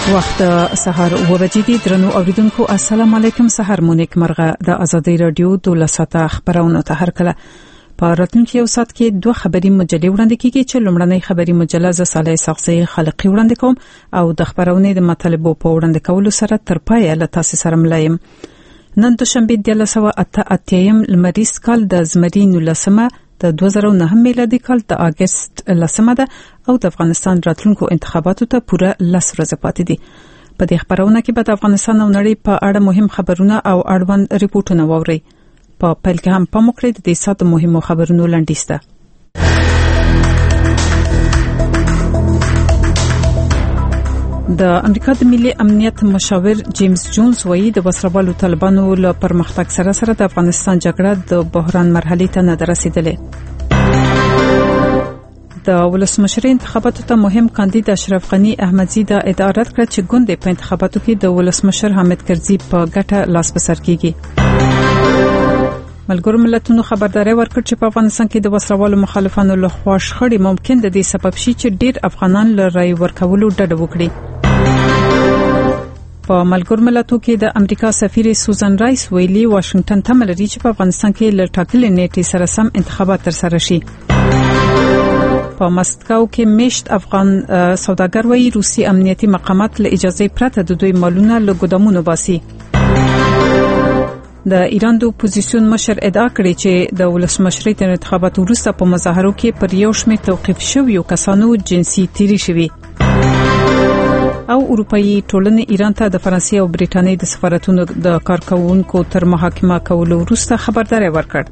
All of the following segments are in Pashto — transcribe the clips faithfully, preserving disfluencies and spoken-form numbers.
وخت سهار و بجې دي. درنو اوریدونکو السلام علیکم. سهار مو نیک مرغه. د ازادي رادیو دولساته خبرونه ته هر کله په راتلونکي یو ساعت کې دوه خبري مجلې وړاندې کیږي چې لومړنۍ خبري مجله ز صالح ساقزي خلقي وړاندې کوم او د خبرونې د مطالبو په وړاندې کولو سره تر پایه له تاسو سره ملایم. نن دوشنبه د لس سوه اته اتیا لمریز کال د زمري نولسمه د دوه زره و نهم میلادي کال د اگست لسمه ده او د افغانستان راتلونکو انتخاباتو ته پوره لس ورځې پاتې دي. په دې خبرونه کې به د افغانستان او نړۍ په اړه مهم خبرونه او اړوند ریپورتونه واورئ. په پیل کې هم پام وکړئ د دې سات مهمو خبرونو لنډیز ده. د امریکا د ملي امنیت مشاور جیمز جونز وایي د وسروالو طالبانو له پرمختګ سره سره د افغانستان جګړه د بحران مرحلې ته نه رسیدلې. د ولسمشر انتخاباتو ته مهم کاندید اشرف غنی احمدزی د ادعا رد کړ چې ګوند په انتخاباتو کې د ولسمشر حامد کرزي په ګټه لاس بسر کیږي. ملګرو ملتونو خبرداري ورکړه چې په افغانستان کې د وسروالو مخالفانو له خوا شخړې ممکن د دې سبب شي چې ډیر افغانان له رای ورکولو ډډه وکړي. په ملګرو ملتونو کې د امریکا سفیر سوزان رایس ویلي واشنگټن ته ملري چې په افغانستان کې له ټاکلې نیټې سره سم انتخابات ترسره شي. په مسکو کې مشت افغان سوداګر وایي روسي امنیتي مقامات له اجازه پرته د دوی مالونه له ګدامونو باسي. د ایران د اپوزیسیون مشر ادعا کړې چې د ولسمشرۍ د انتخاباتو وروسته په مظاهرو کې پر یو شمېر توقيف شویو کسانو جنسي تیری شوی. او اروپאי ټولنې ایران ته د فرانسې او برېټانیا د سفارتونو د کارکونکو تر محاکمه کولو وروسته خبرداري ورکړه.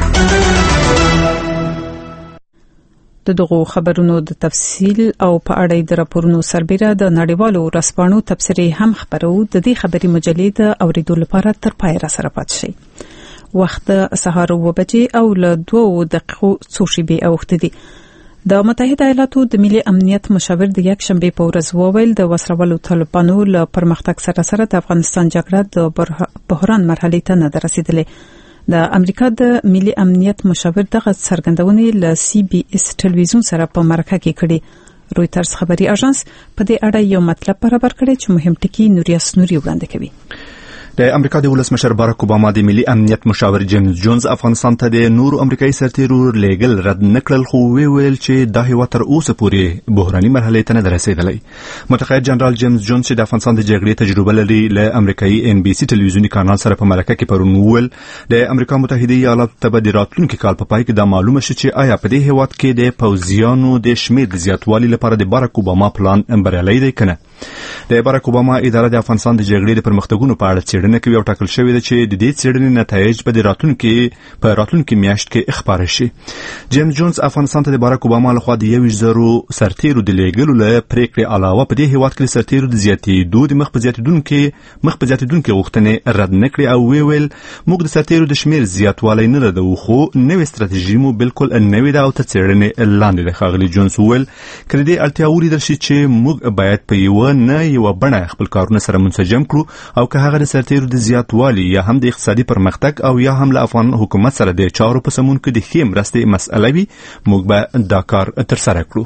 د دغه خبرونو د تفصیل او په اړه د راپورونو سربېره د نړیوالو ورځپاڼو تبصرې هم خبرو. د دې خبري مجلې د اوریدو لپاره تر پای را سره پات شي. وخت سهار و بجې او له دوه دقیقو څو شیبې اوخت دي. د متحده ایالاتو د ملي امنیت مشاور د یک شنبه په ورځ وویل د وسروالو طالبانو له پرمختګ سره سره د افغانستان جګړه د بحران مرحلې ته نه رسیدلې. د امریکا د ملي امنیت مشاور دغه څرګندونې له سی بي اس ټلویزیون سره په مرکه کې کړې. رويټرز خبري اژانس په دې اړه یو مطلب برابر کړی چې مهم ټکي نوریاس نوري وړاندې کوي. د امریکا د ولسمشر باراک اوباما د ملي امنیت مشاور جیمز جونز افغانستان ته د نورو امریکایي سرتیرو لیګل رد نکړل، خو ویل چې د هیواد تر اوسه پورې بحراني مرحله ته نه رسیدلی. متقاعد جنرال جیمز جونز چې د افغانستان د جګړې تجربه لري له امریکایي ان بي سي ټلویزیوني کانال سره په مرکه کې پرون ویل د امریکا متحده ایالاتو ته به د راتلونکي کال په پای کې د معلومه شي چې آیا په دې هیواد کې د پوځیانو د شمېر د زیاتوالي لپاره د باراک اوباما پلان بریالی دی کنه. د باراک اوباما اداره د افغانستان د جګړې د پرمختګونو په اړه څېړنه کوي او ټاکل شوې ده چې د دې څېړنې نتایج به د راتلونکي په راتلونکي میاشت کې خبره شي. جیمز جونز افغانستان ته د باراک اوباما لخوا د یو زرو سرتیرو د لیږلو له پریکړې علاوه په دې هیواد کې سرتیرو د زیاتېدو د مخ په زیاتېدونکو مخ په زیاتېدونکو غوښتنې رد نکړي او ویل موږ د سرتیرو د شمېر زیاتوالی نه لرو، خو نوې ستراتیژي مو بالکل نوې ده او ته څېړنې لاندې ده. ښاغلي جونز ویل کله دې اړتیا ولیدل شي چې موږ باید په یو نه یو بڼه خپل کارونه سره منسجم کړو او که هغه د سرتیرو د زیاتوالي یا هم د اقتصادي پرمختګ او یا هم له افغان حکومت سره د چارو په سمون کې د ښې مرستې مسئله وي، موږ به دا کار ترسره کړو.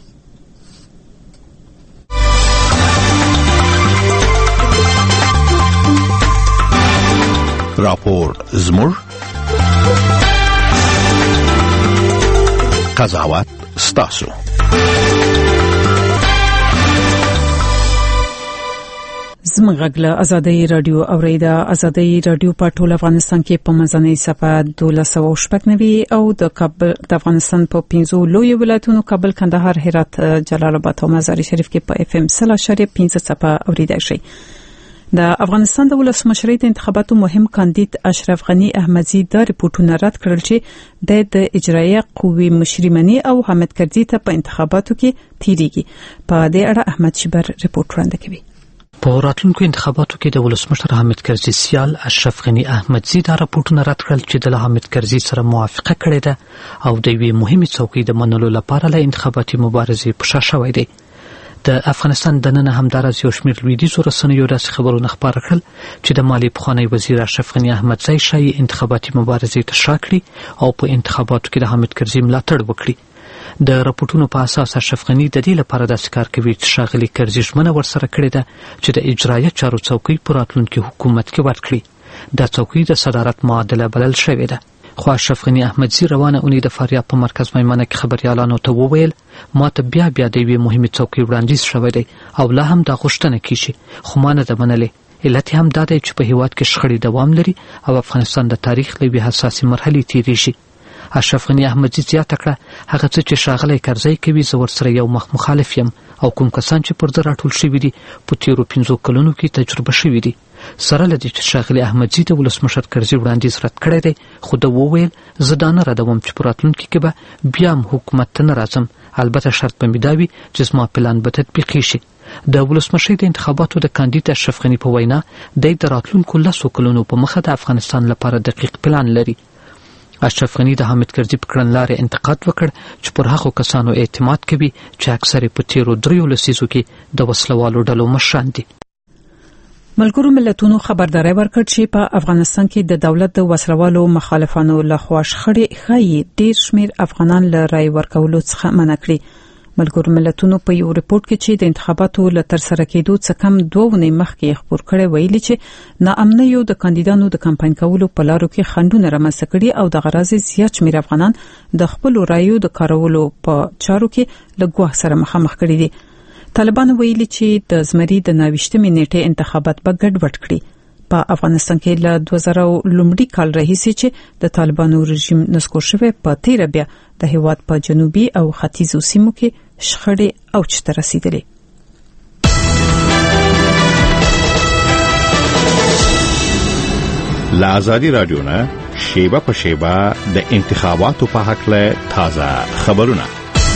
راپور زموږ قضاوت ستاسو. زمغږ له ازادي رادیو اوریدا. ازادي رادیو په ټول افغانستان کې په منځنۍ صفه دولس سوه شپږ نوي او د کابل د افغانستان په پنځو لوی ولایتونو کابل، کندهار، هرات، جلال آباد او مزار شریف کې په اف ام صفر اشاریه پنځه صفه اوریدای شي. د افغانستان د ولسمشرۍ د انتخاباتو مهم کاندید اشرف غنی احمدزی د ریپورتونو رد کړل چې د اجرایه قوې مشري منی او حامد کرزي ته په انتخاباتو کې تیریږي. په دې اړه احمد شبر ریپورت وړاندې کوي. په راتلونکو انتخاباتو کې د ولسمشر حامد کرزي سیال اشرف غنی احمدزی دا راپورټونه رد کړل چې د حامد کرزي سره موافقه کړې ده او د یوې مهمې څوکۍ د منلو لپاره له انتخاباتي مبارزې په شا شوی دی. د افغانستان دننه همدارس یو شمېر لویدیځو رسنیو داسې خبرونه خپاره کړل چې د مالیې پخوانی وزیر اشرف غنی احمدزی ښایي انتخاباتي مبارزې ته شا کړي او په انتخاباتو کې د حامد کرزي ملاتړ وکړي. د راپورټونو په اساس اشرف غنی د دې لپاره داسې کار کوي چې ښاغلي کرزي ژمنه ورسره کړې ده چې د اجرایه چارو څوکۍ په راتلونکي حکومت کې ورکړي. دا څوکۍ د صدارت معادله بلل شوې ده. خو اشرف غنی احمدزي روانه اونۍ د فاریاب په مرکز میمنه کې خبريالانو ته وویل ما ته بیا بیا د یوې مهمې څوکۍ وړاندیز شوی دی او لا هم دا غوښتنه کیږي خو ما نه ده منلې. علت هم دا دی چې په هیواد کې شخړې دوام لري او افغانستان د تاریخ له یوې حساسې مرحلې تیریږي. اشرف غنی احمدزي زیاته کړه هغه څه چې ښاغلی کرزی کوي زه ورسره یو مخ مخالف یم او کوم کسان چې پر ده راټول شوي دي په تیرو پنځو کلونو کې تجربه شوي دي. سره له دې چې ښاغلي احمدزي د ولسمشر کرزي وړاندیز رد کړی دی خو ده وویل زه دا نه ردوم چې په راتلونکي کې به بیا هم حکومت ته نه راځم. البته شرط به مې دا وي چې زما پلان به تطبیقي شي. د ولسمشر د انتخاباتو د کاندید اشرف غنی په وینا دی د راتلونکو لسو کلونو په مخه د افغانستان لپاره دقیق پلان لري. اشرف غنی د حامد کرزي په کړنلارې انتقاد وکړ چې پر هغو کسانو اعتماد کوي چې اکثر په تیرو دریو لسیزو کې د وسلوالو ډلو مشران دي. ملګرو ملتونو خبرداري ورکړ چې په افغانستان کې د دولت د وسلوالو مخالفانو لخوا شخړې ښایي ډیر شمیر افغانان له رای ورکولو څخه منع کړي. ملګرو ملتونو په یو ریپورت کې چې د انتخاباتو له ترسره کېدو څخه کم دوه ونې مخکې خبر کړی ویلي چې ناامنیو د کاندیدانو د کمپاین کولو په لارو کې خنډونه رامنځته کړي او د غرض زیات شمیر افغانان د خپل رایو د کارولو په چارو کې له ګواښ سره مخامخ کړي دي. طالبان ویلي چې د زمري د نوښتمې نیټه انتخابات به ګډوډ کړي. په افغانستان کې له دوه زره لومړي کال راهیسې چې د طالبانو رژیم نسکور شوی په تیر بیا د هیواد په جنوبي او ختیځو سیمو کې شخړې اوج ته رسیدلې. له ازادي رادیو نه شیبه په شیبه د انتخاباتو په حق له تازه خبرونه.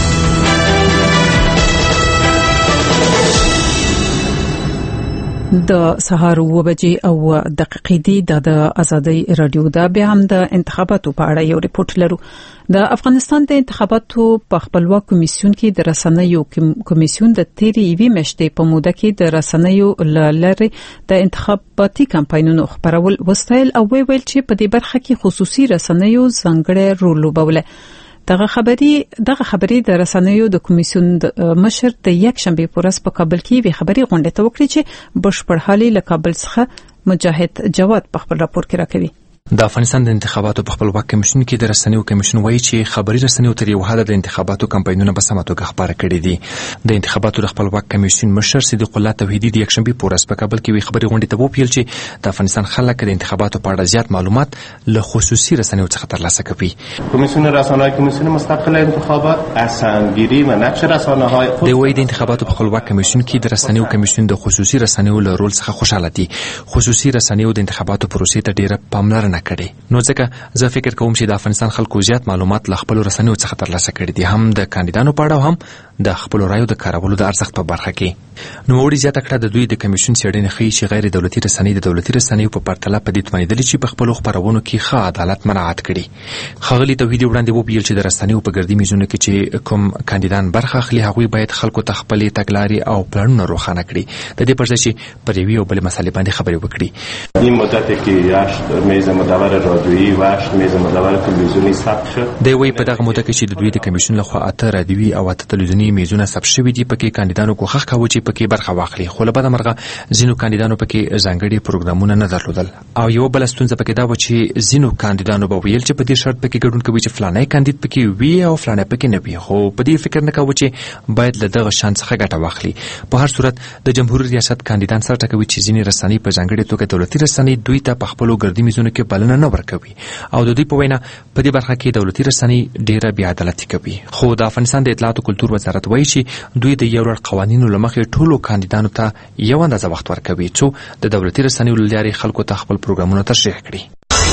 د سهار و بجې او دقیقې دی د ازادي رادیو دا به هم د انتخاباتو په اړه یو ریپورت لرو. د افغانستان د انتخاباتو په خپلواک کمیسیون کې د رسنیو کمیسیون د تیرې یوې میاشتې په موده کې د رسنیو لارې د انتخاباتي کمپاینونو خبرول وستایل او ویل چې په دې برخه کې خصوصي رسنیو ځانګړی رول لوبوله. دغه خبري دغه خبري د رسنیو د کمیسیون مشر د یک شنبه پورس په کابل کې وی خبري غونډه ته وکړي چې بشپړ حالي له کابل څخه مجاهد جواد په خپل راپور کې راکوي. د افغانستان د انتخاباتو په خپلواک کمیشن کې د رسنیو کمیشن وایي چې خبري رسنیو تر یو حد د انتخاباتو کمپاینونه په سمه توګه خبره کړي دي. د انتخاباتو د خپلواک کمیشن مشر صدیق الله توحیدی د یکشنبه پورس په کابل کې وی خبري غونډه ته وپیل چې د افغانستان خلک د انتخاباتو په اړه زیات معلومات له خصوصي رسنیو څخه ترلاسه کوي. کمیسیون رسانه‌های کمیسیون مستقل انتخابات اصلاًگیری و نقش رسانه‌های خود د وایي د انتخاباتو په خپلواک کمیشن کې د رسنیو کمیشن د خصوصي رسنیو له رول څخه خوشاله دي. خصوصي رسنیو د انتخاباتو پروسې ته ډیره پاملرنه کړې. نو ځکه زه فکر کوم چې د افغانستان خلکو زیات معلومات له خپل رسنیو څخه ترلاسه کړي دي، هم د کاندیدانو په اړه او هم د خپل رایو د کارولو د ارزښت په برخه کې. نو وړي زیاته کړه د دوی د کمیشن څېړنې ښیي چې غیر دولتي رسنۍ د دولتي رسنیو په پرتله په دې توانیدلې چې په خپل خبرونو کې ښه عدالت مراعات کړي. ښاغلي توحیدي وړاندې وویل چې د رسنیو په ګردي میزونو کې چې کوم کاندیدان برخه اخلي هغوی باید خلکو ته خپل تګلارې او پلانونه روښانه کړي، د دې پر ځای چې پر یوې او بلې مسالې باندې خبرې وکړي. این مدت کې هشت میز مدور رادیویی و هشت میز مدور تلویزیونی ثبت شد. د وی په دغه موده کې چې د دوی د کمیشن لخوا اته رادیویي او اته تلویزیونی میزونه ثبت شوي دي، پکې کاندیدانو کوښښ کاوه چې پکې برخه واخلي، خو له بده مرغه ځینو کاندیدانو پکې ځانګړي پروګرامونه نه درلودل. او یو بل ستونزه پکې دا و چې ځینو کاندیدانو به ویل چې په دې شرط پکې ګډون کوي چې فلانه کاندید پکې وي او فلانه پکې نه وي، خو په دې فکر نه کاوه چې باید له دغه شان څخه ګټه واخلي. په هر صورت د جمهوریت ریاست کاندیدان سره ټاکوي چې ځینې رسنۍ په ځانګړي توګه دولتي رسنۍ دوی ته په خپلو ګردي میزونو کې بلنه نه ورکوي او د دوی په وینا په دې برخه کې دولتي رسنۍ ډیره بې عدالتي کوي. خو د افغانستان د اطلاعات او کلتور وزارت وایي چې دوی د یو لړ قوانینو له مخې ټولو کاندیدانو ته یو اندازه وخت ورکوي څو د دولتي رسنیو له لارې خلکو ته خپل پروګرامونه تشریح کړي.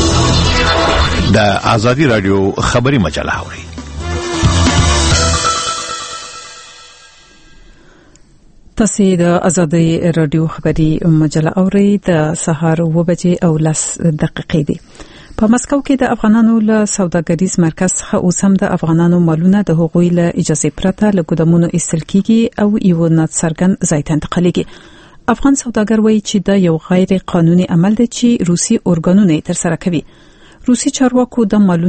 د ازادي رادیو خبري مجله اوري. تاسو د ازادي رادیو خبري مجله اوري. د سهار و بجې او لس دقیقې دي. په مسکو کې د افغانانو له سوداګریز مرکز څخه اوس هم د افغانانو مالونه د حقوقي له اجازه پرته له ګدامونو ایستل کیږي او یو ناتسرګن ځای ته انتقالیږي. افغان سوداګر وایي چې دا یو غیر قانوني عمل دی چې روسي اورګانونه تر سره کوي. روسي چارواکو د مالونه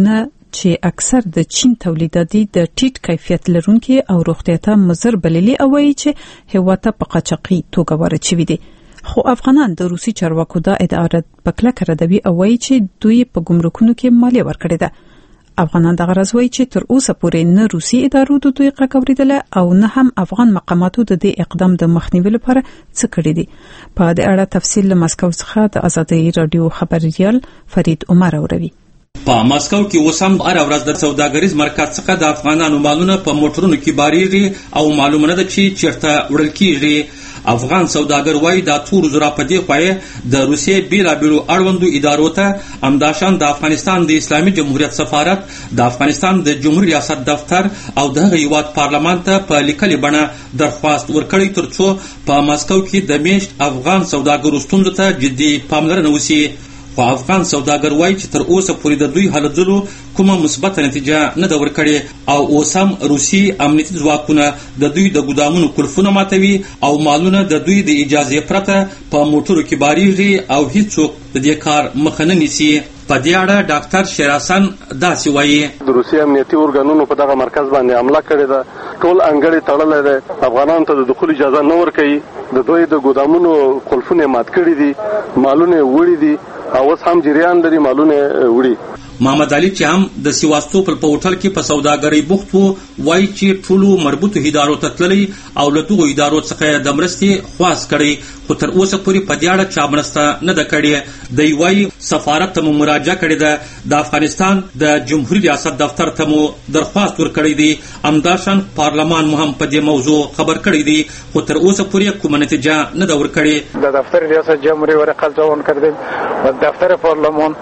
چې اکثر د چین تولیداتي د ټیټ کیفیت لرونکي او روغتیا ته مضر بللي او وایي چې هیواد ته په قاچاقي توګه ورچوي دي. خو افغانان د روسي چارواکو دا ادعا په کلکه ردوي او وایي چې دوی په ګمرکونو کې مالیه ورکړې ده. افغانان دغه راز وایي چې تر اوسه پورې نه روسي ادارو د دوی غږ اوریدله او نه هم افغان مقاماتو د دې اقدام د مخنیوي لپاره څه کړی دي. په دې اړه تفصیل له مسکو څخه د ازادي رادیو خبريال فرید عمر اوروي. په ماسکو کې اوسم هر ورځ د سوداګریز مرکز څخه د افغانانو مالونه په موټرونو کې باریږي او معلومه ده چې چیرته وړل کیږي. افغان سوداګر وایي دا تور زرا په دې خوای د روسیې بیلابیلو اړوندو ادارو ته امداشان د افغانستان د اسلامي جمهوریت سفارت، د افغانستان د جمهوریت ریاست دفتر او د هیواد پارلمان ته په لیکلي بڼه درخواست ورکړی ترڅو په ماسکو کې د میشت افغان سوداګرو ستونزو ته جدي پاملرنه وشي. خو افغان سوداګر وایي چې تر اوسه پورې د دوی هلو کومه مثبت نتیجه نه ده ورکړې او اوس هم روسي امنیتي ځواکونه د دوی د ګودامونو کلفونه ماتوي او مالونه د دوی د اجازه پرته په موټرو کې باریږي او هیڅوک د دې کار مخه نه نیسي. په دې اړه ډاکټر شیراسن داسې وایي د روسي امنیتي ارګانونو په دغه مرکز باندې حمله کړې ده، ټول انګړې تړلې ده، افغانانو ته د دخول اجازه نه ورکوي، د دوی د ګودامونو کلفونه مات کړي دي، مالونه وړي دي او اوس هم جریان لري مالونه وړي. محمد علي چې هم د سیواستوپل په هوټل کې په سوداګرۍ بوخت وو وایي چې ټولو مربوطو ادارو ته تللی او له دغو ادارو څخه د مرستې خواست کړی خو تر اوسه پورې په دې اړه چا مرسته نه ده کړې. دی وایي سفارت ته مو مراجعه کړې ده، د افغانستان د جمهوریت ریاست دفتر ته مو درخواست ورکړی دی، همداشان پارلمان مو هم په دې موضوع خبر کړی دی خو تر اوسه پورې کومه نتیجه نه ده ورکړې. د دفتر ریاست جمهوری ورقه ځوان کردیم و دفتر پارلمان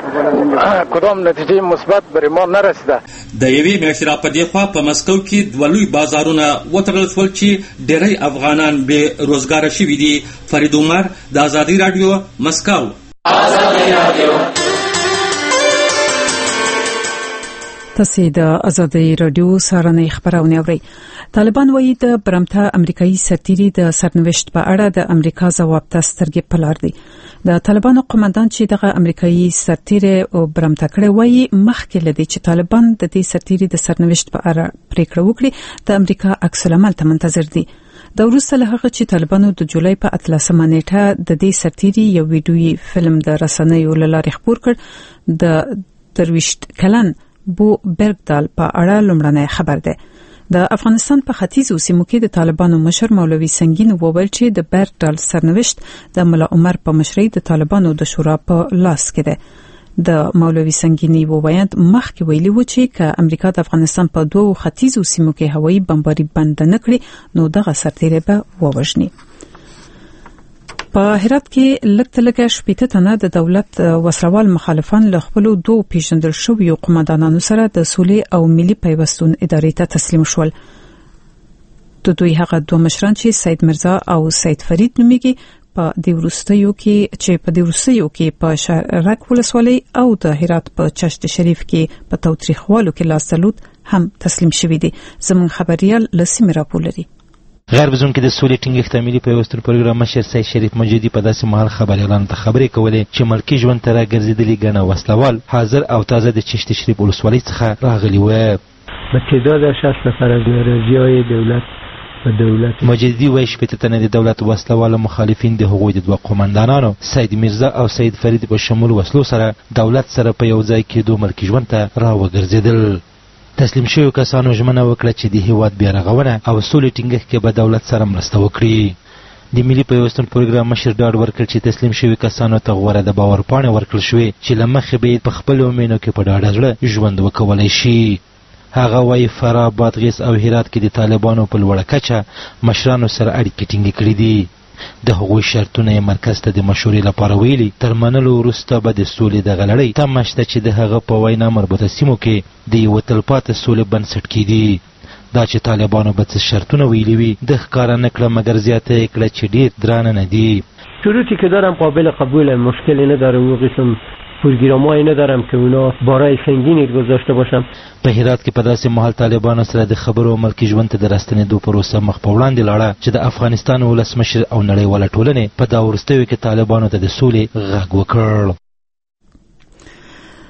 کدام نتیجه مثبت بر ما نرسیده. د یوې میاشتې را په دې خوا په مسکو کې دوه لوی بازارونه وتړل شول چې ډېری افغانان بې روزګاره شوي دي. فرید عمر د ازادي رادیو مسکو. ازادي رادیو تاسو د ازادي رادیو سارنې خبرونه اورئ. طالبان وایي د برمته امریکایي سرتیري د سرنوشت په اړه د امریکا ځواب ته سترګې په لار دي. د طالبانو قومندان چې دغه امریکایي سرتیري او برمته کړی وایي مخکې لدی چې طالبان د دې سرتیري د سرنوشت په اړه پریکړه وکړي د امریکا عکس العمل ته منتظر دي. د وروسته له هغه چې طالبانو د جولای په اتلسمه نیټه د دې سرتیري یو ویډیويي فلم د رسنیو له لارې خپور کړ، د درویشت کلن بو برګدال په اړه لومړنی خبر ده. د افغانستان په ختیځو سیمو کې د طالبانو مشر مولوي سنگین وویل چې د برګدال سرنوشت د ملا عمر په مشرۍ د طالبانو د شورا په لاس کې ده. د مولوي سنگینی وویل مخکې ویلي و چې ک امریکا د افغانستان په دوه ختیځو سیمو کې هوایي بمباري بند نه کړي نو دغه سرتیری به ووژني. په هرات کې لږ لږه شپېته تنه د دولت وسروال مخالفان له خپل دوه پیژندل شویو قومندانانو سره د سولې او ملي پیوستون ادارې ته تسلیم شول. د دوی هغه دوه مشران چې سید مرزا او سید فرید نومیږي په د وروستیو کې چې په د وروستیو کې په شارک ولسوالۍ او د هرات په چشت شریف کې په توتریخوالو کې لاس تلود هم تسلیم شوي دي. زموږ خبريال لسیم راپولري. غیر بزون کې د سولې ټینګښت ملي پیوستون پروګرام مشر سید شریف مجیدی په داسې مهال خبريالانو ته خبرې کولې چې ملکی ژوند ته راګرځېدلي ګڼه وسلوال حاضر او تازه د چشت شریف ولسوالۍ څخه راغلي و. به تعداد شصت نفر از ناراضیای دولت و دولت مجیدی وایي شپېته تنه د دولت وسلوال مخالفین د هغوی د دوه قومندانانو سید مرزا او سید فرید په شمول وسلو سره دولت سره په یو ځای کېدو ملکی ژوند ته راوګرځېدل. تسلیم شویو کسانو ژمنه وکړه چې د هیواد بیا رغونه او سولې ټینګښت کې به دولت سره مرسته وکړي. د ملي پیوستون پروګرام مشر ډاډ ورکړ چې تسلیم شوي کسانو ته غوره د باور پاڼې ورکړل شوې چې له مخې به په خپلو مینو کې په ډاډه زړه ژوند وکولی شي. هغه وایي فراه، بادغیس او هرات کې د طالبانو په لوړه کچه مشرانو سره اړیکې ټینګې کړي دي. د هغوی شرطونه یې مرکز ته د مشورې لپاره ویلي. تر منلو وروسته به د سولې دغه لړۍ تمه شته چې د هغه په وینا مربوطه سیمو کې د یوه تلپاتې سولې بنسټ کیږي. دا چې طالبانو به څه شرطونه ویلي وي ده ښکاره نه کړه، مګر زیاته یې کړه چې ډېر درانه نه دي. شروطی که دارم قابل قبول، مشکلی نداره، و قسم پروگرامایی ندارم که اونا بارای سنگینی گذاشته باشم. په هرات کې په داسې مهال طالبانو سره د خبرو ملکی ژوند ته د راستنېدو پروسه مخ په وړاندې لاړه چې د افغانستان ولسمشر او نړیواله ټولنې په دا وروستیو کې طالبانو ته د سولې غږ وکړ.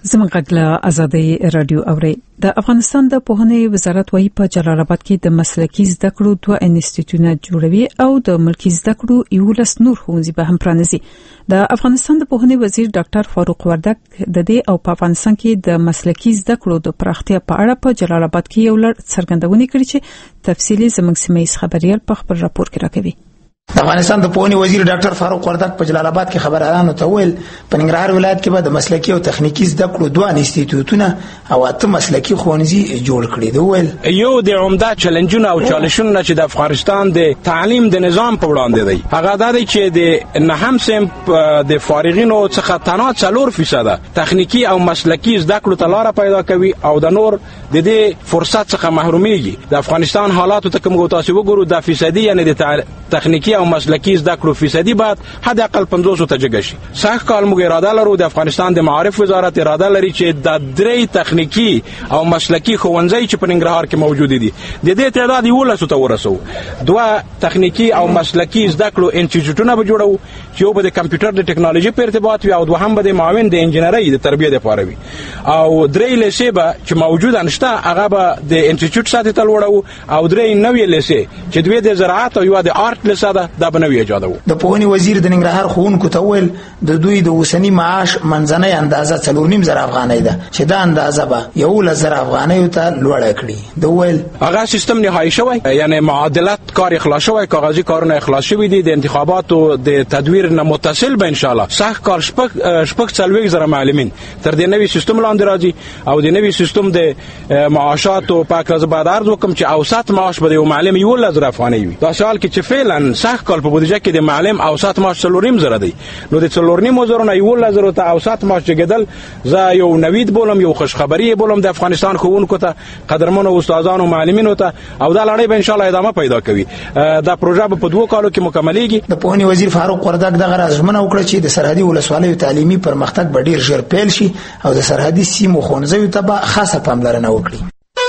زموږ غږ آزادي رادیو اوري. د افغانستان د پوهنې وزارت وايي په جلال آباد کې د مسلکي زده کړو دوه انسټیټیوټونه جوړوي او د ملکی زده کړو یولس نور ښوونځي به هم پرانیزي. د افغانستان د پوهنې وزیر ډاکټر فاروق وردک د دې او په افغانستان کې د مسلکي زده کړو د پراختیا په اړه په جلال آباد کې یو لړ څرګندونې کړې چې تفصیلي زموږ سیمه خبريال په خبر راپور کې راکوي. د افغانستان د پوهنې وزیر ډاکټر فاروق وردک په جلال آباد کې خبريالانو ته ویل په ننګرهار ولایت کې به د مسلکي او تخنیکی زده کړو دوه انسټیټیوټونه او اته مسلکي ښوونځي جوړ کړي دي. ویل یو د عمده چیلنجونه او چالشونه چې د افغانستان د تعلیم د نظام په وړاندې دی هغه دا دی چې د نهم سم د فارغینو څخه تنها څلور فیصد تخنیکی او مسلکي زده کړو ته لار پیدا کوي او د نور د دې فرصت څخه محرومیږي. د افغانستان حالات ته کوم تاسو وګورو د فیصدي یعنی د تخنیکی او مسلکی زده کړو فیصدي بعد حد اقل پنځوس ته جګ شي. سخت کال موږ اراده لرو د افغانستان د معارف وزارت اراده لري چې د درې تخنیکی او مسلکی ښوونځي چې په ننګرهار کې موجود دي د دې تعداد یولس ته ورسو. دوه تخنیکی او مسلکی زده کړو انسټیټیوټونه به جوړو چې یو به د کمپیوټر د ټکنالوژي په ارتباط وي او دوهم به د معاون د انجنیري د تربیه لپاره وي او درې لیسې به چې موجود انشته هغه به د انسټیټیوټ ساتي تل وړو او درې نوې لیسې چې دوی د زراعت او یو د آرټ لیسه ده دا بنوي ایجاد وو. د پوهنې وزیر د ننګرهار ښوونکو ته ویل د دوی د اوسنی معاش منځنۍ اندازه څلور نیم زره افغانۍ ده چې دا اندازه به یو لزر افغانۍ ته لوړه کړي. د ویل هغه سیستم نهایی شوی یعنی معادلت کار اخلاص شوی کاغذي کارونه اخلاص شوی دي د انتخاباتو د تدویر نه متصل به ان شاء الله سخت کار شپږ شپږ څلوېښت زره معلمین تر دې نوي سیستم لاندې راځي او د نوي سیستم د معاشاتو پاک راز بعد عرض وکم چې اوسط معاش به یو معلم یو لزر افغانۍ وي. دا سوال کې چې فعلا سخت کال په بودیجه کې د معلم اوسط معاش څلوریم زره دی نو د څلورنیم زره نه یو لزر ته اوسط معاش جګدل زه یو نوید بولم یو خوش خبری بولم د افغانستان ښوونکو ته قدرمنو استادانو معلمینو ته او دا لړۍ به ان شاء الله ادامه پیدا کوي. دا پروژه په دوه کالو کې مکملېږي. د پوهنې وزیر فاروق وردک دغه رازمنه وکړه چې د سرحدي ولسوالیو تعلیمي پرمختګ به ډیر ژر پیل شي او د سرحدي سیمو ښوونځیو ته به خاصه پاملرنه وکړي.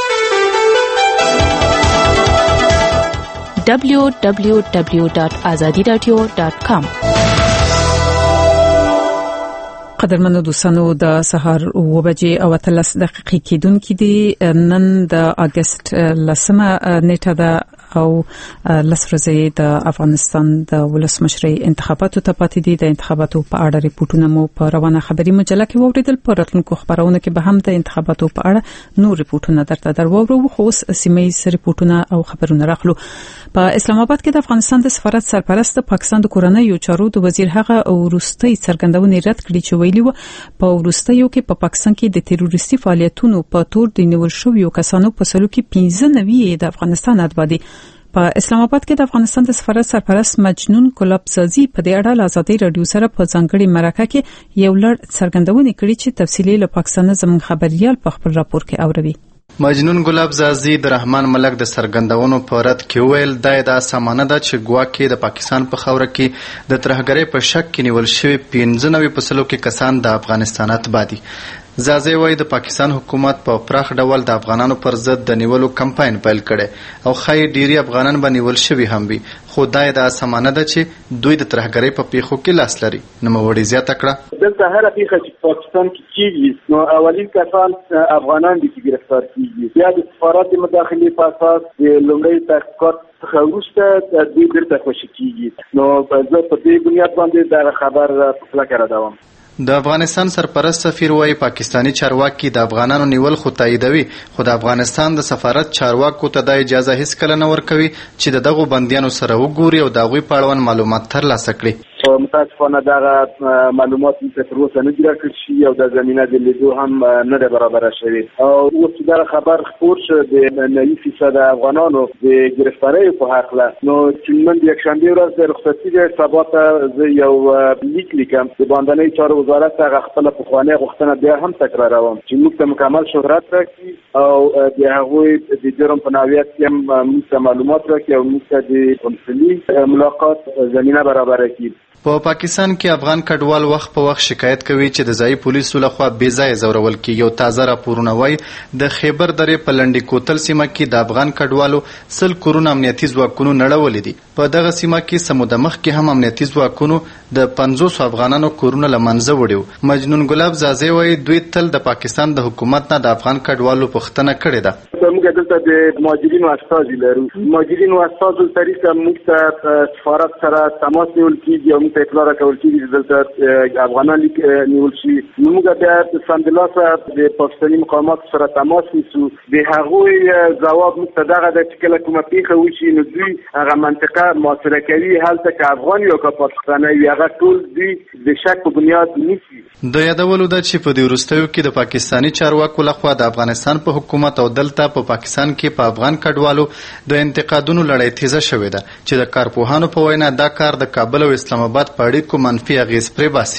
دبلیو دبلیو دبلیو ډاټ آزادي رادیو ډاټ کام. قدرمنو دوستانو د سهار اوه بجې او اتلس دقیقې کېدونکې دي. نن د اگست لسمه نیټه ده او لس ورځې د افغانستان د ولسمشرۍ انتخاباتو ته پاتې دي. د انتخاباتو په اړه ریپورتونه مو په روانه خبري مجله کې واوریدل. په راتلونکو خبرونه کې به هم د انتخاباتو په اړه نور ریپورتونه درته درواورو. خو اوس سیمه ریپورتونه او خبرونه راخلو. په اسلام آباد کې د افغانستان د سفارت سرپرست پاکستان د کورنیو چارو د وزیر هغه وروستي څرګندونې رد کړې چې ویلي و په وروستیو کې په پاکستان کې د تروریستي فعالیتونو په تور د نیول شویو کسانو په سلو کې پنځه نوي د افغانستان اتباع. په اسلام آباد کې د افغانستان د سفارت سرپرست مجنون کلابزازي په دې اړه آزادي رادیو سره په ځانګړي مرکه کې یو لړ څرګندونې کړې چې تفصیلي له پاکستان زموږ خبريال په خپل راپور کې اوروي. مجنون ګلابزازي د رحمان ملک د سرګندونو په رد کې ویل دا د سامانه ده چې ګواکې د پاکستان په خاوره کې د ترهګرۍ په شک کې نیول شوی پنځه نوي په سلو کې کسان د افغانستان اتباع دي. زازي وایي د پاکستان حکومت په پراخ ډول د افغانانو پر ضد د نیولو کمپاین پیل کړي او خای ډيري افغانان به نیول شوي هم وي خو دا د سامانه ده چې دوی د ترهګرۍ په پیښو کې لاس لري. نو وړي زیاته کړه دلته هر پیښه چې پاکستان کې کیږي نو اولین کسان افغانان دي چې گرفتار کیږي یا د سفارت مداخلي په اساس د لومړی تحقیقات څخه وروسته دوی بیرته خوشي کیږي. نو زه په دې بنیاد باندې دا خبر په کلکه ردوم. د افغانستان سرپرست سفیر وايي پاکستانی چارواکي د افغانانو نیول خو تاییدوي خو د افغانستان د سفارت چارواکو ته د اجازه هیڅ کله نه ورکوي چې د دغو بندیانو سره وګوري او د هغوی په اړوند معلومات ترلاسه کړي. متاسفانه دغه معلومات چې تر اوسه نه دي راکړل شي او د زمینه د لیدو هم نه ده برابره شوې او اوس دا خبر خپور شو د نوي فیصد افغانانو د ګرفتارۍ په حقله. نو چې نن د یکشنبې ورځ د رخصتي د سبا ته زه یو لیک لیکم د باندنۍ چارو وزارت هغه خپل پخوانۍ غوښتنه بیا هم تکراروم چې موږ ته مکمل شهرت راکړي او د هغوی د جرم په نوعیت کې هم موږ ته معلومات راکړي او موږ ته د کنسولي ملاقات زمینه برابره کړي. په پاکستان کې افغان کډوال وخت په وخت شکایت کوي چې د ځایي پولیسو لخوا بې ځایه ځورول کیږي. یو تازه راپورونه وایي د خیبر درې په لنډي کوتل سیمه کې د افغان کډوالو سل کورونه امنیتي ځواکونو نړولي دي. په دغه سیمه کې سموده مخکې هم امنیتي ځواکونو د پنځوس افغانانو کورونه له منځه وړي. مجنون ګلاب زازی وایي دوی تل د پاکستان د حکومت نه د افغان کډوالو پوښتنه کړې ده. موږ دلته د مهاجرینو استازي لرو. مهاجرینو استازو طریقه موږ ته سفارت سره تماس نیول کیږي او موږ ته اطلاع راکول کیږي چې دلته افغانان نیول شي. موږ بیا سمدلاسه د پاکستاني مقاماتو سره تماس نیسو. د هغوی ځواب موږ ته دغه ده چې کله کومه پیښه وشي نو دوی هغه منطقه محاصره کوي، هلته که افغان یا که پاکستانی وي هغه ټول دوی د شک په بنیاد نیسي. د یادولو ده چې په دې وروستیو کې د پاکستاني چارواکو لخوا د افغانستان په حکومت او دلته په پاکستان کې په افغان کډوالو د انتقادونو لړۍ تیزه شوې ده چې د کارپوهانو په وینا دا کار د کابل او اسلام آباد په اړیکو منفي اغیز پرې باسي.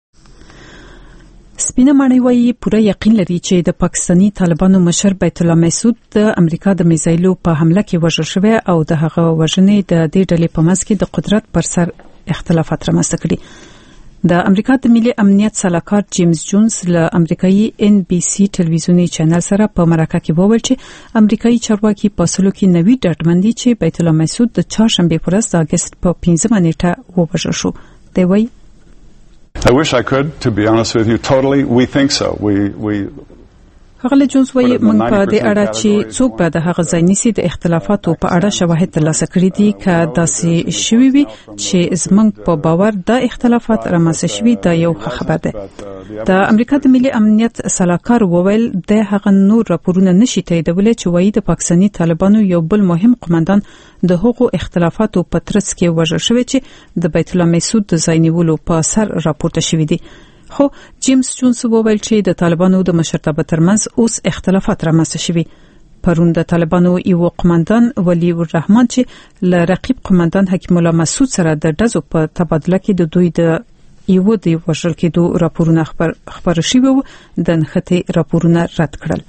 سپینه ماڼۍ وایي پوره یقین لري چې د پاکستاني طالبانو مشر بیت الله مسعود د امریکا د میزایلو په حمله کې وژل شوی او د هغه وژنې د دې ډلې په منځ کې د قدرت پر سر اختلافات رامنځته کړي. د امریکا د ملي امنیت سلاکار جیمز جونز له امریکایي ان بي سي ټلویزیونی چینل سره په مرکه کې وویل چې امریکایي چارواکي په سلو کې نوي ډاډمندي چې بیت الله مسعود د چهارشنبه په ورځ د اگست په پنځمه نیټه ووژل شو. دی وایي I wish I could, to be honest with you, totally. We think so. We we هغه جونز وایي موږ په دې اړه چې څوک به د هغه ځای نیسي د اختلافاتو په اړه شواهد ترلاسه کړي دي که داسې شوي وي چې زموږ په باور د اختلافات رامنځته شوي دا یو ښه خبر دی. د امریکا د ملي امنیت سلاکار وویل د هغه نور راپورونه نشي تاییدولی چې وایي د پاکستاني طالبانو یو بل مهم قومندان د هغو اختلافاتو په ترڅ کې وژل شوی چې د بیت الله مسعود د ځای نیولو په سر راپورته شوی دی. خو جیمز جونز وویل چې د طالبانو د مشرتابه ترمنځ اوس اختلافات رامنځته شوي. پرون د طالبانو یو قومندان ولی الرحمن چې له رقیب قومندان حکیم الله مسعود سره د ډزو په تبادله کې د دوی د یو د وژل کېدو راپورونه خبر خبر شوي وو د نښتې راپورونه رد کړل.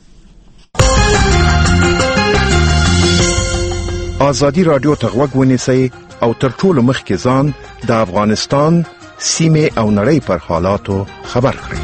آزادي رادیو ته غوږ ونیسئ او تر ټولو مخکې ځان د افغانستان سیمه او نړۍ پر حالاتو خبر کړئ.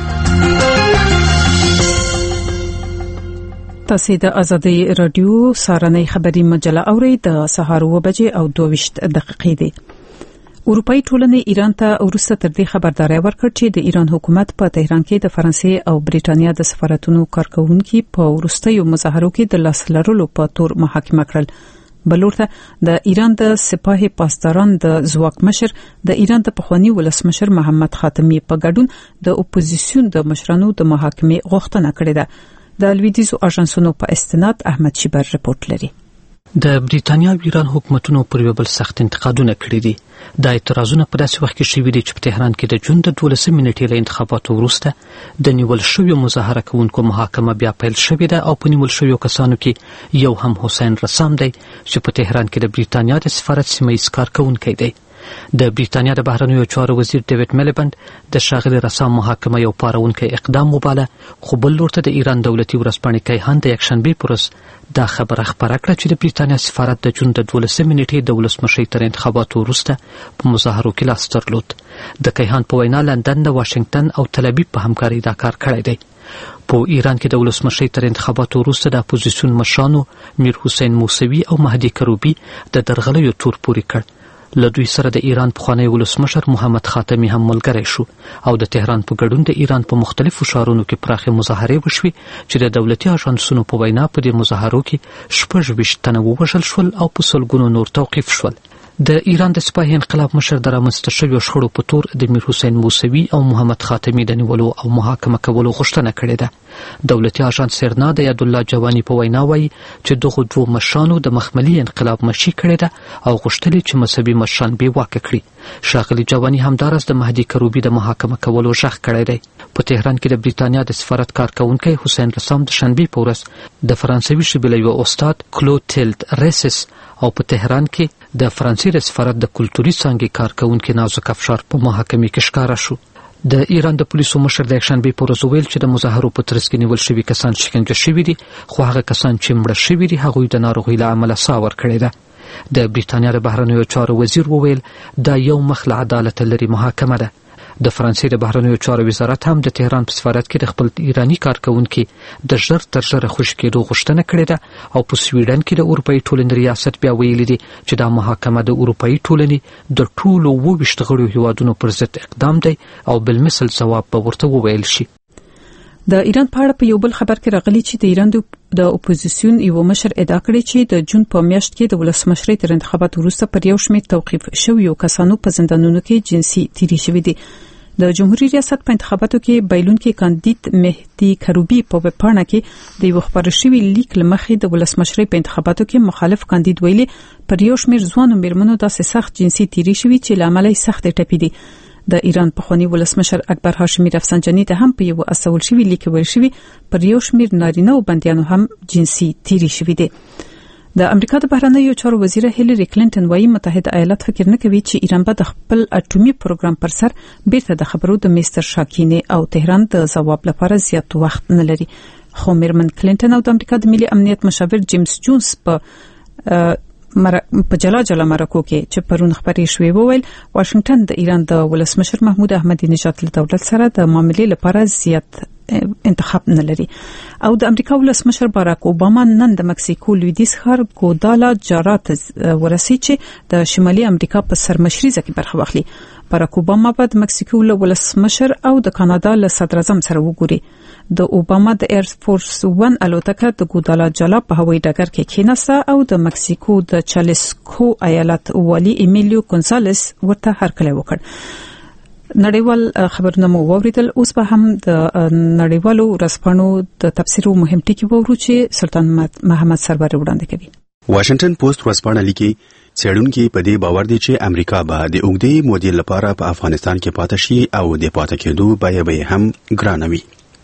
تاسو د آزادي رادیو سارنۍ خبري مجله اورئ. د سهار و بجې او دوه دقیقې دي. اروپאי ټولنې ایران ته ورسته تر دې خبرداري ورکړه چې د ایران حکومت په تهران کې د فرانسې او بریټانیا د سفارتونو کارکونکو په ورستیو مظاهرو کې د لاس لرلو په تور محاکمه کړل. بلورته د ایران د سپاه پاسداران د ځواک مشر د ایران د پخوانی ولسمشر محمد خاتمی په ګډون د اپوزیسیون د مشرانو د محاکمې غوښتنه کړې ده. د لویدیزو اژانسونو په استناد احمد شیبر رپورت لري. د بریټانیا او ایران حکومتونو پر یو بل سخت انتقادونه کړي دي. د اعتراضونو په داسې وخت کې شوي دي چې په تهران کې د جون د دولسمې نیټې له انتخاباتو وروسته د نیول شویو مظاهره کوونکو محاکمه بیا پیل شوې ده او په نیول شویو کسانو کې یو هم حسین رسام دی چې په تهران کې د بریټانیا د سفارت سیمه ایز کارکونکی دی. د بریټانیا د بهرنیو چارو وزیر ډیوډ میلیبند د ښاغلي رسام محاکمه یو پارونکی اقدام وباله، خو بل لور ته د ایران دولتي ورځپاڼې کیهان د یکشنبې په ورځ دا خبره خپره کړه چې د بریټانیا سفارت د جون د دولسمې نیټې د ولسمشۍ تر انتخاباتو وروسته په مظاهرو کې لاس درلود. د کیهان په وینا لندن د واشنگټن او تل ابیب په همکارۍ دا کار کړی دی. په ایران کې د ولسمشۍ تر انتخاباتو وروسته د اپوزیسیون مشرانو میر حسین موسوي او مهدي کروبي د درغلیو تور پورې کړ. له دوی سره د ایران پخوانی ولسمشر محمد خاتمی هم ملګری شو او د تهران په ګډون د ایران په مختلفو ښارونو کې پراخې مظاهرې وشوې چې د دولتي اژانسونو په وینا په دې مظاهرو کې شپږ ویشت تنه ووژل شول او په سلګونو نور توقیف شول. د ایران د سپاه انقلاب مشر د رامنځته شویو شخړو په تور د میر حسین موسوي او محمد خاتمی د نیولو او محاکمه کولو غوښتنه کړې ده. دولتي اژانس سرنا د یاد الله جوانی په وینا وایي چې دغه دوه مشرانو د مخملي انقلاب مشي کړې ده او غوښتل چې مذهبي مشران بې واکه کړي. ښاغلي جوانی همدارس د مهدي کروبي د محاکمه کولو غږ کړی دی. په تهران کې د بریټانیا د سفارت کارکونکی حسین رسام د شنبې په ورځ د فرانسوي ژبې له یوه استاد کلوتیلد ریسس او په تهران کې د فرانسې د سفارت د کلتوري څانګې کارکونکي نازک افشار په محاکمې کې ښکاره شو. د ایران د پولیسو مشر د یکشنبې په ورځ ویل چې د مظاهرو په ترڅ کې نیول شوي کسان شکنجه شوي دي، خو هغه کسان چې مړه شوي دي هغوی د ناروغۍ له امله ساه ورکړې ده. د بریټانیا د بهرنیو چارو وزیر وویل دا یو مخ له عدالت لري محاکمه ده. د فرانسې د بهرنیو چارو وزارت هم د تهران په سفارت کې د خپل ایرانی کارکونکو د ژر تر ژره خوشی کېدو غوښتنه کړې ده او په سویډن کې د اروپאי ټولنې ریاست بیا ویلي دي چې دا محاکمه د اروپאי ټولنې د ټولو اووه ویشت غړو هیوادونو پر ضد اقدام دی او بالمثل ځواب به ورته وویل شي. د ایران په اړه په یو بل خبر کې راغلی چې د ایران د اپوزیسیون یو مشر ادعا کړې چې د جون په میاشت کې د ولسمشرۍ تر انتخاباتو وروسته پر یو شمېر توقیف شویو کسانو په زندانونو کې جنسي تیری شوې دي. د جمهوریت ریاست په انتخاباتو کې بایلونکي کاندید مهدي کروبي په وپاڼه کې د یو خبر شوی لیک لمخې د ولسمشرۍ په انتخاباتو کې مخالف کاندید ویلي پر یو شمېر ځوانو میرمنو داسې سخت جنسي تیری شوی چې لامل یې سخت ټپي دي. د ایران پخوانی ولسمشر اکبر هاشمی رفسنجانی ته هم په یو اسول شوی لیک ویل شوی پر یو شمېر نارینه او بندیانو هم جنسي تیری شوی دي. د امریکا د بهرنیو چارو وزیر هیلری کلینټن وايي متحده ایالات فکر نه کوي چې ایران به د خپل اټومي پروګرام پر سر بیرته د خبرو د مستر شاکینه او تهران د ځواب لپاره زیات وخت نه لري. خو میرمن کلینټن او د امریکا د ملي امنیت مشاور جیمز جونز په مر... په جلا جلا مرکو کې چې پرون خبرې شوې وویل واشنگټن د ایران د ولسمشر محمود احمدی نژاد له دولت سره د معاملې لپاره زیات انتخاب نه لري. او د امریکا ولسمشر باراک اوباما نن د مکسیکو لویدیز ښار ګودالا جارات ورسي چې د شمالي امریکا په سرمشريزه کې برخه واخلي. باراک اوباما په د مکسیکو ولسمشر او د کاناډا له صدر اعظم سره وګوري. د اوباما د ایر فورس ون الوتکه د ګودالا جالا په هوایي ډګر کې کېناسته او د مکسیکو د چالیسکو ایالت والی ایمیلیو ګونسالس ورته هرکلی وکړ. نړیوال خبرونه مو واوریدل. اوس به هم د نړیوالو ورځپاڼو د تفسیرو مهم ټکي وورو چې سلطان محمد سرور وړاندې کوي. واشنگټن پوسټ ورځپاڼه لیکي څېړونکي په دې باور دي چې امریکا به د اوږدې مودې لپاره په افغانستان کې پاتې شي او د پاتې کېدو بیه به هم ګرانه وي.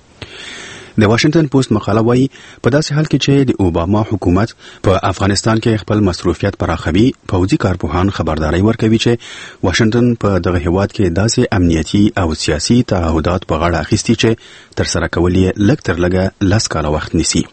د واشنگټن پوسټ مقاله وايي په داسې حال کې چې د اوباما حکومت په افغانستان کې خپل مصروفیت پراخوي پوځي کارپوهان خبرداري ورکوي چې واشنگټن په دغه هیواد کې داسې امنیتي او سیاسي تعهدات په غاړه اخیستي چې تر سره کول یې لږ تر لږه لس کاله وخت نیسي.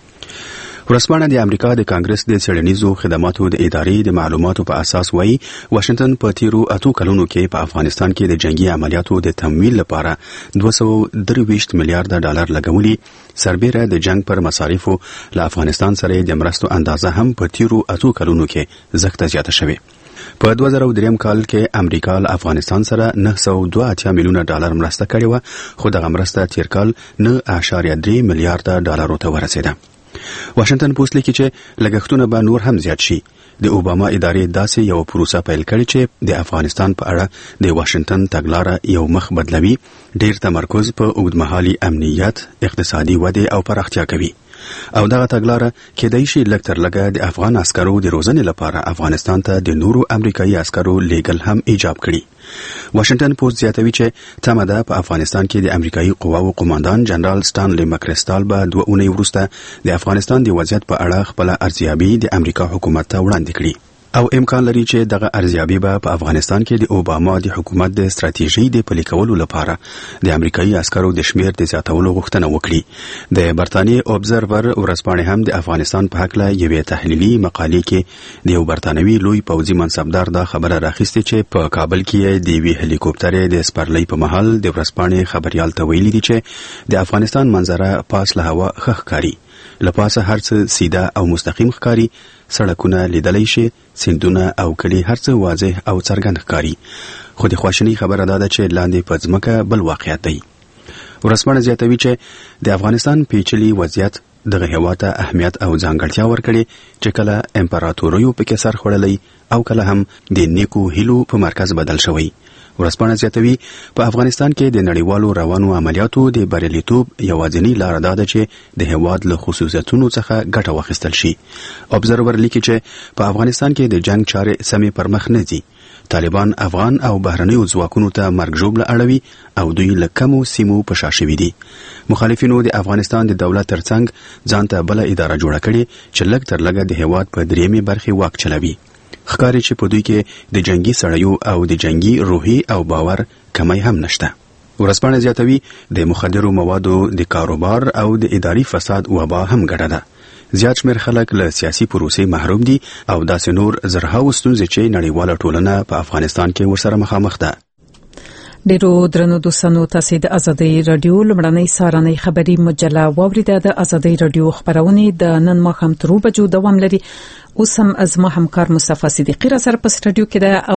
ورځپاڼه د امریکا د کانګرس د څېړنیزو خدماتو د ادارې د معلوماتو په اساس وايي واشنگټن په تیرو اتو کلونو کې په افغانستان کې د جنگي عملیاتو د تمویل لپاره دوه سوه درویشت میلیارډ ډالر لګولي. سربېره د جنگ پر مصارفو له افغانستان سره د مرستو اندازه هم په تیرو اتو کلونو کې زښته زیاته شوې. په دوه زره درې کال کې امریکا له افغانستان سره نه سوه دوه اتیا میلیونه ډالر مرسته کړې وه خو دغه مرسته تیر کال نه اعشاریه درې میلیارډ ډالرو ته ورسېده. واشنگټن پوسټ لیکي چې لګښتونه به نور هم زیات شي. د اوباما ادارې داسې یو پروسه پیل کړې چې د افغانستان په اړه د واشنگټن تګلاره یو مخ بدلوي، ډیر تمرکز په اوږدمهالي امنیت، اقتصادي ودې او پراختیا کوي. او دغه تګلاره کېدای شي لږ تر لږه د افغان عسکرو د روزنې لپاره افغانستان ته د نورو امریکایي عسکرو لیږل هم ایجاب کړي. واشنگټن پوسټ زیاتوي چې تمه ده په افغانستان کې د امریکایي قواو قوماندان جنرال سټانلي مکریسټال به دوه اونۍ وروسته د افغانستان د وضعیت په اړه خپل ارزیابي د امریکا حکومت ته وړاندې کړي او امکان لري چې دغه ارزیابي به په افغانستان کې د اوباما د حکومت د ستراتیژي د پلي کولو لپاره د امریکایي عسکرو د شمیر د زیاتولو غوښتنه وکړي. د برتانیې اوبزرور ورځپاڼې هم د افغانستان په هکله یوې تحلیلي مقالې کې د یو برتانوي لوی پوځي منصبدار دا خبره راخیستې چې په کابل کې د یوې هلیکوپټرې د سپرلۍ په مهال د ورځپاڼې خبريال ته ویلي دي چې د افغانستان منظره پاس له هوا ښه ښکاري، لپاسه هرڅه سیده او مستقیم ښکاري، سړکونه لیدلای شي، سیندونه او کلی هرڅه واضح او څرګند ښکاري. خو د خواشینۍ خبره ده چې لاندې په ځمکه بل واقعیت دی. ورځپاڼه زیاتوي چې د افغانستان پیچلي وضعیت دغه هیواد ته اهمیت او ځانګړتیا ورکړي چې کله امپراتوریو پکې سر خوړلی او کله هم د نیکو هیلو په مرکز بدل شوی. ورځپاڼه زیاتوي په افغانستان کې د نړیوالو روانو عملیاتو د بریالیتوب یوازینی لار دا ده چې د هیواد له خصوصیتونو څخه ګټه واخیستل شي. اوبزرور لیکي چې په افغانستان کې د جنگ چارې سمې پر مخ نه ځي. طالبان افغان او بهرنیو ځواکونو ته مرګ ژوبله اړوي او دوی له کمو سیمو په شا شوي دي. مخالفینو د افغانستان د دولت ترڅنګ ځان ته بله اداره جوړه کړې چې لږ تر لږه د هیواد په درېیمې برخې واک چلوي. ښکاري چې په دوی کې د جنگي سړیو او د جنگي روحي او باور کمی هم نشته. ورځپاڼه زیاتوي د مخدرو موادو د کاروبار او د اداري فساد وبا هم ګډه ده. زیات شمېر خلک له سیاسي پروسې محروم دي او داسې نور زرهاو ستونزې چې نړیواله ټولنه په افغانستان کې ورسره مخامخ ده. ډیرو درنو دوستانو تاسو د ازادي رادیو لمړنۍ سارنۍ خبري مجله واوریده. د ازادي رادیو خبرونه د نن ماښام تر بجو دوام لري. اوس هم از ما همکار مصطفی صدیقی را سره په سټډیو کې ده.